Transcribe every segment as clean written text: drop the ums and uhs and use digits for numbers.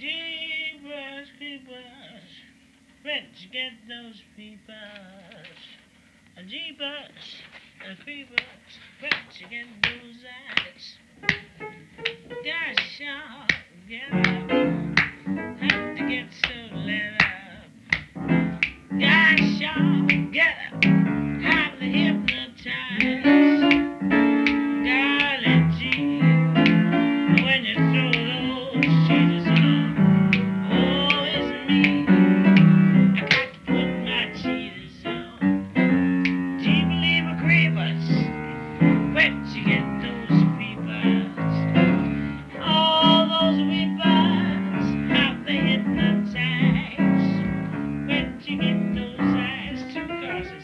Jeepers creepers, where'd you get those peepers? Jeepers creepers, where'd you get those eyes? Gosh, y'all, get up, have to get so lit up. Gosh, y'all, get up, have to hypnotize. Golly gee, when you throw those cheetahs on, oh, it's me. I got to put my cheetahs on. Do you believe a creepers? Where'd you get those peepers? All those weepers, how they hypnotize. Where'd you get those eyes? Two crosses.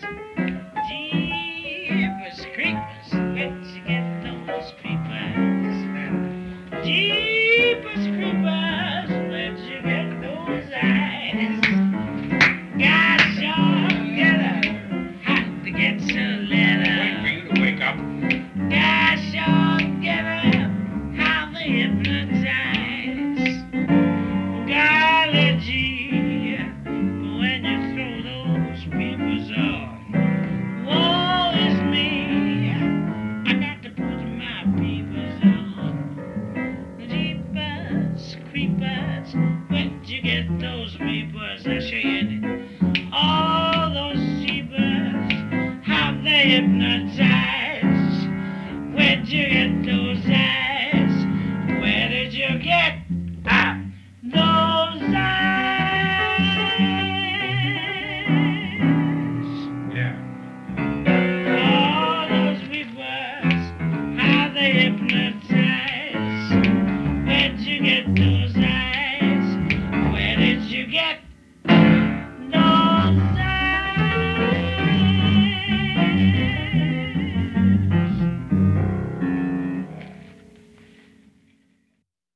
Jeepers creepers, where'd you get those peepers? Jeepers creepers, where'd you get those eyes? Gosh, y'all, get up, have to get so lit Wait for up. you to wake up. Gosh, y'all, get up, how they hypnotize. Golly gee, when you throw those peepers on, woe is me. I got to put my peepers on. Jeepers, creepers, where'd you get those peepers? I'll show you